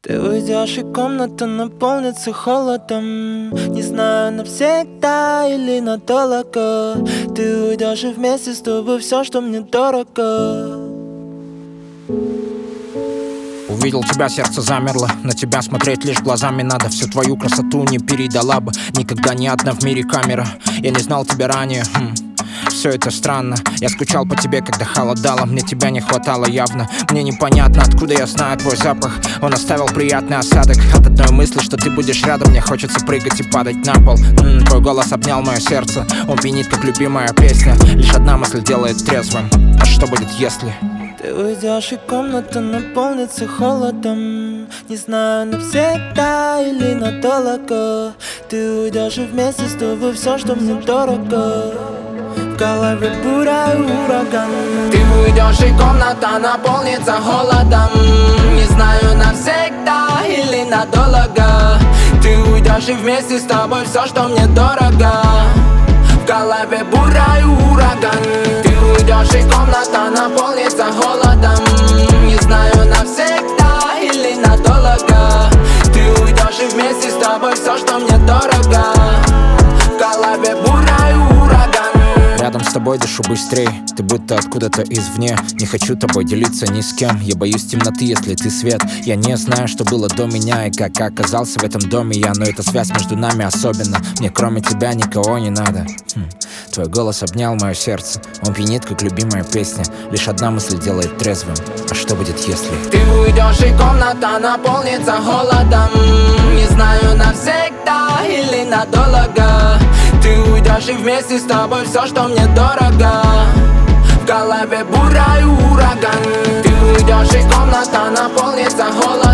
Ты уйдешь, и комната наполнится холодом. Не знаю, навсегда или надолго. Ты уйдешь, и вместе с тобой все, что мне дорого. Увидел тебя, сердце замерло. На тебя смотреть лишь глазами надо. Всю твою красоту не передала бы никогда ни одна в мире камера. Я не знал тебя ранее, все это странно. Я скучал по тебе, когда холодало. Мне тебя не хватало явно. Мне непонятно, откуда я знаю твой запах. Он оставил приятный осадок от одной мысли, что ты будешь рядом. Мне хочется прыгать и падать на пол. Твой голос обнял мое сердце. Он пьянит, как любимая песня. Лишь одна мысль делает трезвым. А что будет, если... Ты уйдешь, и комната наполнится холодом. Не знаю, навсегда или надолго. Ты уйдешь, и вместе с тобой все, что мне дорого. В голове буря и ураган. Ты уйдешь, и комната наполнится холодом. Не знаю, навсегда или надолго. Ты уйдешь, и вместе с тобой все, что мне дорого. В голове буря и ураган. Ты уйдешь, и комната наполнится холодом. Не знаю, навсегда или надолго. Ты уйдешь, и вместе с тобой все, что мне дорого. В голове буря и ураган. Рядом с тобой дышу быстрее. Ты будто откуда-то извне. Не хочу тобой делиться ни с кем. Я боюсь темноты, если ты свет. Я не знаю, что было до меня и как оказался в этом доме я. Но эта связь между нами особенна. Мне кроме тебя никого не надо. Твой голос обнял мое сердце. Он пьянит, как любимая песня. Лишь одна мысль делает трезвым. А что будет, если... Ты уйдешь, и комната наполнится холодом. Не знаю, навсегда или надолго. Ты уйдешь, и вместе с тобой все, что мне дорого. В голове буря и ураган. Ты уйдешь, и комната наполнится холодом.